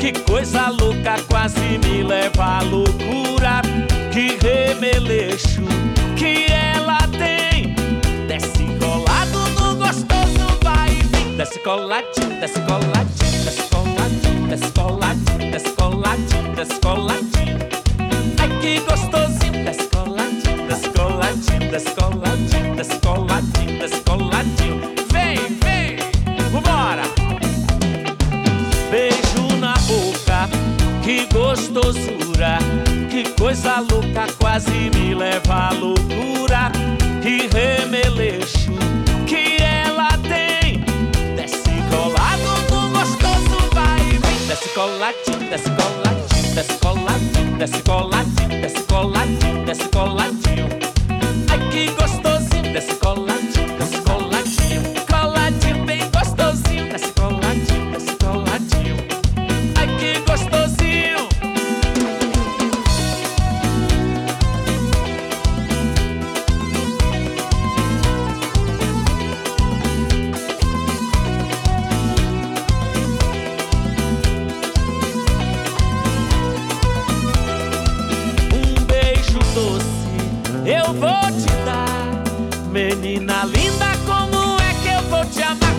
Que coisa louca, quase me leva à loucura. Que remeleixo que ela tem. Desce colado no gostoso, vai e vem. Desce coladinho, desce coladinho, desce coladinho, desce coladinho, desce coladinho, desce coladinho. Ai que gostosinho, desce coladinho, desce coladinho, desce coladinho, desce coladinho, desce coladinho. Vem, vem, vambora. Beijo na boca, que gostosura. Que coisa louca, quase me leva à loucura. Que remeleixo que ela tem. Desce colado no gostoso, vai e vem. Desce coladinho, desce coladinho, desce coladinho, desce coladinho, desce coladinho, desce coladinho. Ai que gostosinho, desce coladinho, desce coladinho, coladinho bem gostosinho. Desce coladinho, desce coladinho. Ai que gostosinho. Eu vou te dar, menina linda, como é que eu vou te amar?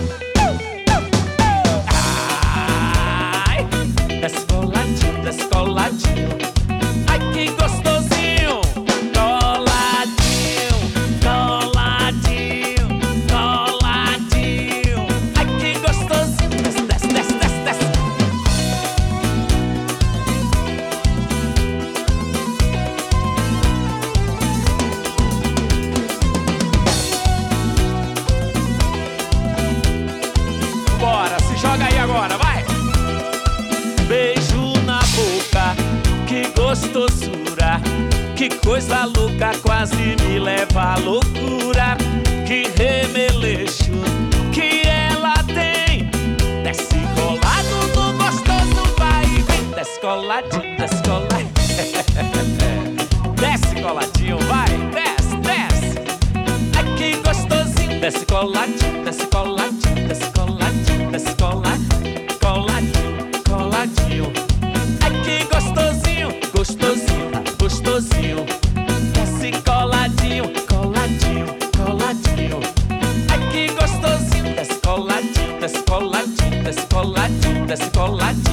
Ai, desce coladinho, desce coladinho. Ai que gostosinho. Coladinho, coladinho, coladinho. Ai que gostosinho. Desce, desce, desce, desce, desce. Bora, se joga aí agora, vai! Beijo na boca, que gostosura. Que coisa louca, quase me leva à loucura. Que remeleixo que ela tem. Desce colado no gostoso, vai e vem. Desce coladinho, desce coladinho. Desce coladinho, vai, desce, desce. Ai que gostosinho. Desce coladinho, desce coladinho, desce coladinho, desce coladinho, coladinho, coladinho. Ai que gostosinho, gostosinho, gostosinho. Desce coladinho, coladinho, coladinho. Ai que gostosinho. Desce coladinho, desce coladinho, desce coladinho, desce coladinho.